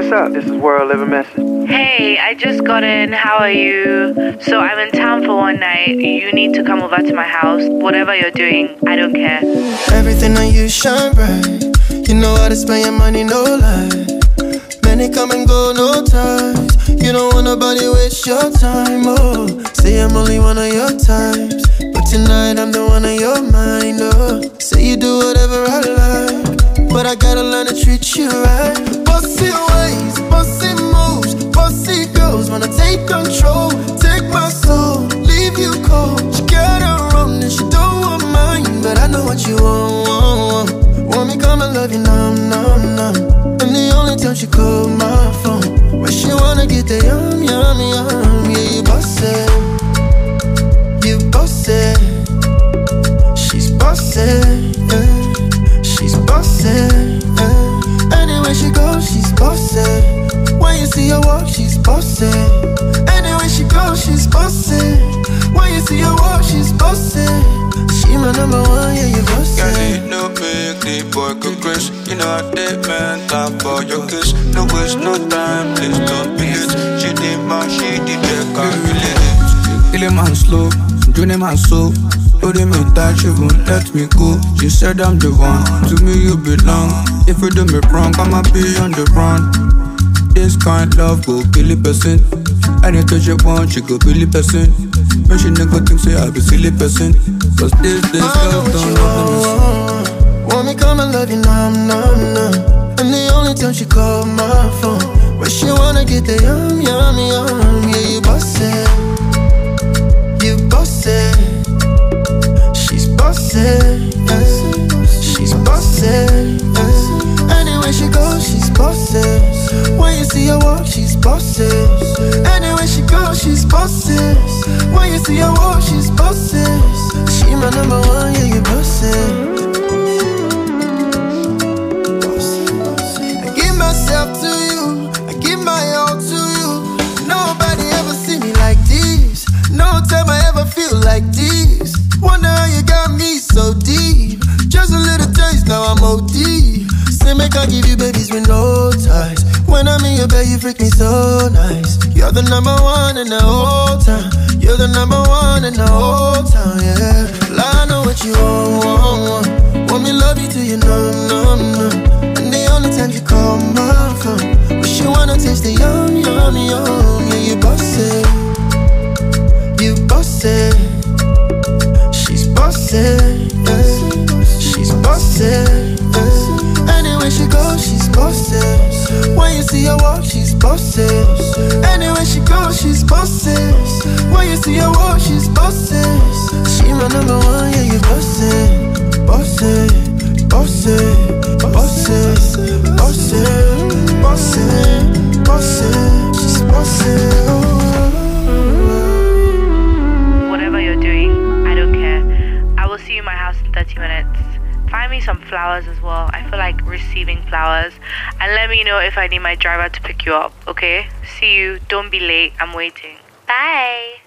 what's up? This is World Living Message. Hey, I just got in. How are you? So I'm in town for one night. You need to come over to my house. Whatever you're doing, I don't care. Everything on you shine bright. You know how to spend your money, no lie. Many come and go, no ties. You don't want nobody waste your time, oh. Say I'm only one of your types, but tonight I'm the one on your mind, oh. Say you do whatever I like, but I gotta learn to treat you right. Bossy ways, bossy moves, bossy girls wanna take control. Take my soul, leave you cold. She got her own and she don't want mine, but I know what you want. Want me come and love you, numb, numb, numb. And the only time she call my phone when she wanna get the yum, yum, yum. Yeah, you boss it, you boss it. She's boss it, yeah. She's boss it, yeah. Anywhere she goes, she's boss it. When you see her walk, she's boss it. Anywhere she goes, she's boss it. When you see her walk, she's boss it. She my number one, yeah, you boss it. Got it, no big, deep boy, good Chris. You know I did, man, time for your kiss. No waste, no time, please don't be late. She did my, she did that, can't relate. Kill a man slow, drain a man soul. Put him in touch, she won't let me go. She said I'm the one, to me you belong. If you do me wrong, I'ma be on the run. This kind love go kill a person. Anything she want, she go kill a person. When she never think say I be silly person. Cause this love don't love me. Want me come and love you, numb, numb, numb. And the only time she call my phone when she wanna get the yum, yum, yum. Yeah, you boss it, you boss it. She's boss it, yeah. She's boss it, yeah. Anywhere she goes, she's boss it. When you see her walk, she's boss it. Anywhere she goes, she's boss it. When you see her walk, she's boss it. She my number one, yeah, you boss it. I give myself to you, I give my all to you. Nobody ever see me like this. No time I ever feel like this. Wonder how you got me so deep. Just a little taste, now I'm OD. Say make I give you babies with no ties. When I'm in your bed, you freak me so nice. You're the number one in the whole time. You're the number one in the whole time, yeah. Well, I know what you want. Want me love you till you numb, numb, numb. And the only time you call my phone wish you wanna taste the yum, yum, yum. Yeah, you boss it, you boss it. She's boss it, yeah. She's boss it, yeah. Anywhere she goes, she's boss it. When you see her walk, she's boss it. Anywhere she goes, she's boss it. When you see her walk, she's boss it. She my number one, yeah, you boss it. Boss it, boss it, boss it, boss it, boss it, boss it. She's boss it. Whatever you're doing, I don't care. I will see you in my house in 30 minutes. Find me some flowers as well. I feel like receiving flowers. And let me know if I need my driver to pick you up, okay? See you. Don't be late. I'm waiting. Bye.